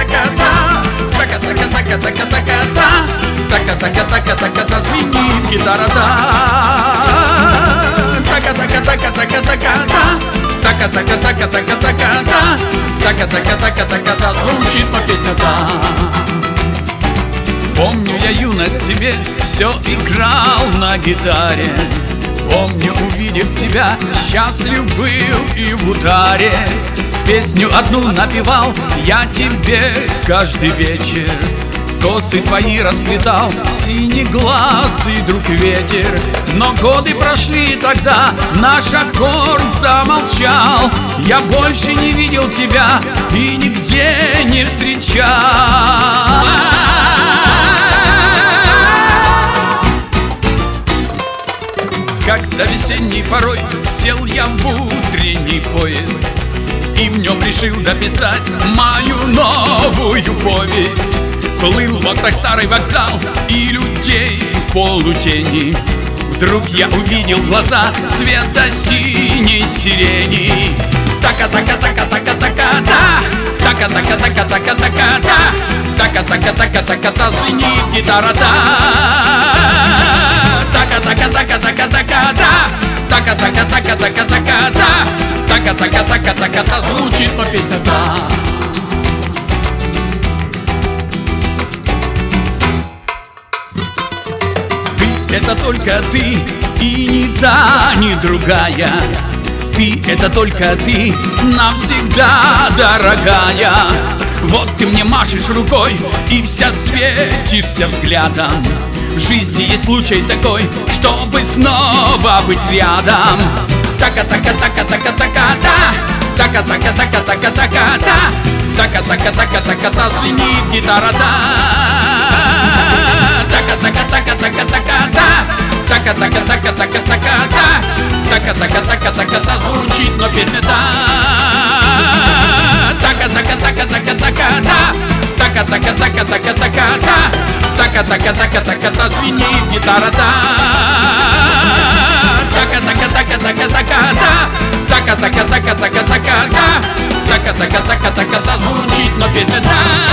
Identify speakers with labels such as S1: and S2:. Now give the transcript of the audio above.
S1: Така-така-така-така-така-така-така-така-така-така звенит гитара, да. Така-така-така-така-така-така-така, така-така-така-така-така-така, така-така-така-така-така звучит моя песня, да. Помню я юность тебе, все играл на гитаре. Помню, увидев тебя, счастлив был и в ударе. Песню одну напевал я тебе каждый вечер. Косы твои расплетал синеглазый друг ветер. Но годы прошли тогда, наш аккорд замолчал. Я больше не видел тебя и нигде не встречал. Когда весенней порой сел я в утренний поезд и в нем решил дописать мою новую повесть. Плыл вот так старый вокзал и людей в полутени. Вдруг я увидел глаза цвета синей сирени. Така-така-така-така-така-така-да, така-така-така-така-така-да, така-така-така-така-така звенит гитара, да. Така-така-така-така-така-да, така-така-така-така-така-да, така-така-така-така-така звучит моя песня, да. Это только ты, и ни та, ни другая. Ты, это только ты, навсегда дорогая. Вот ты мне машешь рукой и вся светишься взглядом. В жизни есть случай такой, чтобы снова быть рядом. Така-така-така-така-така-да, така-така-така-така-така-да, така-така-така-така-да звенит гитара, да. Така-така-така-така-така-да, така-така-така-така-така-да, така-така-така-така-да звучит, но песня, да. Така-така-така-така-така-да, така-така-така-така-да, така-така-така-така-да звенит гитара, да. Така-така-така-така-да, така-така-така-така-да, така-така-така-така-да звучит, но песня, да.